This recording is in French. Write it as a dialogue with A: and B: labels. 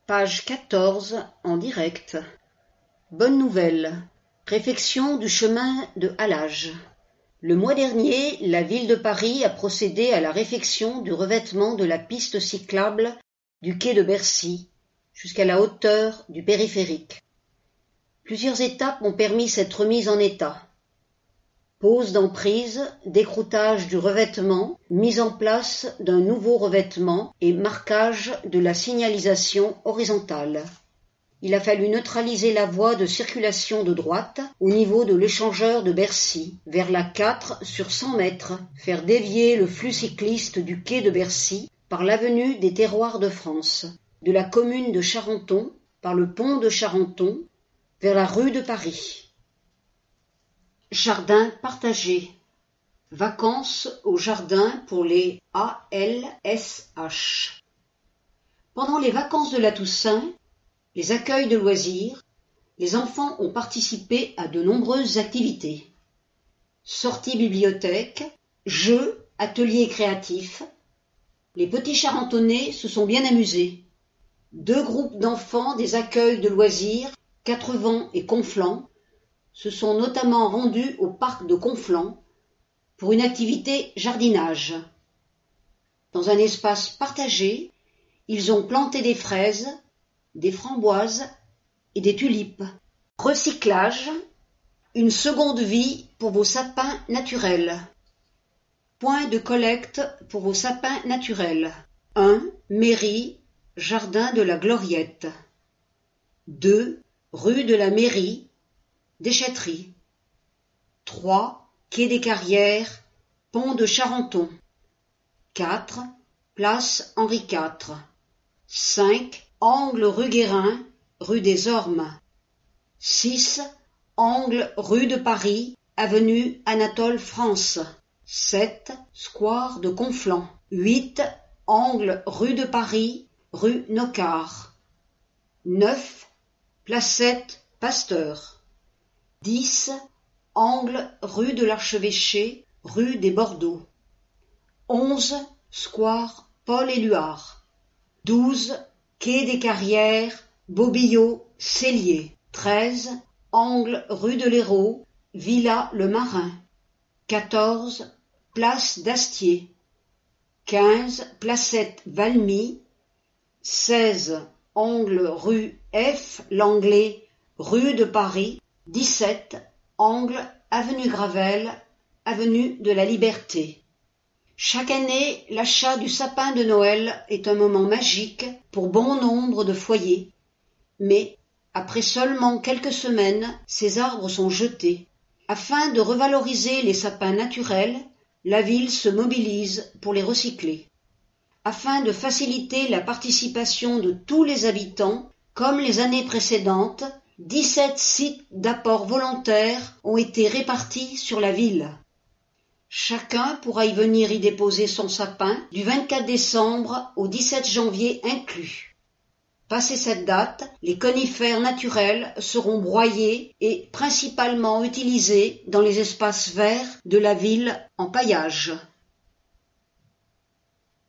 A: Page 14 en direct. Bonne nouvelle. Réfection du chemin de halage. Le mois dernier, la ville de Paris a procédé à la réfection du revêtement de la piste cyclable du quai de Bercy jusqu'à la hauteur du périphérique. Plusieurs étapes ont permis cette remise en état. Pose d'emprise, décroutage du revêtement, mise en place d'un nouveau revêtement et marquage de la signalisation horizontale. Il a fallu neutraliser la voie de circulation de droite au niveau de l'échangeur de Bercy, vers la 4 sur 100 mètres, faire dévier le flux cycliste du quai de Bercy par l'avenue des Terroirs de France, de la commune de Charenton par le pont de Charenton vers la rue de Paris. Jardin partagé. Vacances au jardin pour les ALSH. Pendant les vacances de la Toussaint, les accueils de loisirs, les enfants ont participé à de nombreuses activités. Sorties bibliothèque, jeux, ateliers créatifs. Les petits Charentonnais se sont bien amusés. 2 groupes d'enfants des accueils de loisirs, Quatrevent et Conflans, se sont notamment rendus au parc de Conflans pour une activité jardinage. Dans un espace partagé, ils ont planté des fraises, des framboises et des tulipes. Recyclage, une seconde vie pour vos sapins naturels. Point de collecte pour vos sapins naturels. 1. Mairie, jardin de la Gloriette. 2. Rue de la Mairie, déchetterie. 3. Quai des Carrières, pont de Charenton. 4. Place Henri IV. 5. Angle rue Guérin, rue des Ormes. 6. Angle rue de Paris, avenue Anatole France. 7. Square de Conflans. 8. Angle rue de Paris, rue Nocard. 9. Placette Pasteur. 10. Angle rue de l'Archevêché, rue des Bordeaux. 11. Square Paul-Éluard. 12. Quai des Carrières, Bobillot, Cellier. 13. Angle rue de l'Hérault, Villa le Marin. 14. Place d'Astier. 15. Placette Valmy. 16. Angle rue F. Langlais, rue de Paris. 17. Angle avenue Gravel, avenue de la Liberté. Chaque année, l'achat du sapin de Noël est un moment magique pour bon nombre de foyers. Mais, après seulement quelques semaines, ces arbres sont jetés. Afin de revaloriser les sapins naturels, la ville se mobilise pour les recycler. Afin de faciliter la participation de tous les habitants, comme les années précédentes, 17 sites d'apport volontaires ont été répartis sur la ville. Chacun pourra y venir y déposer son sapin du 24 décembre au 17 janvier inclus. Passé cette date, les conifères naturels seront broyés et principalement utilisés dans les espaces verts de la ville en paillage.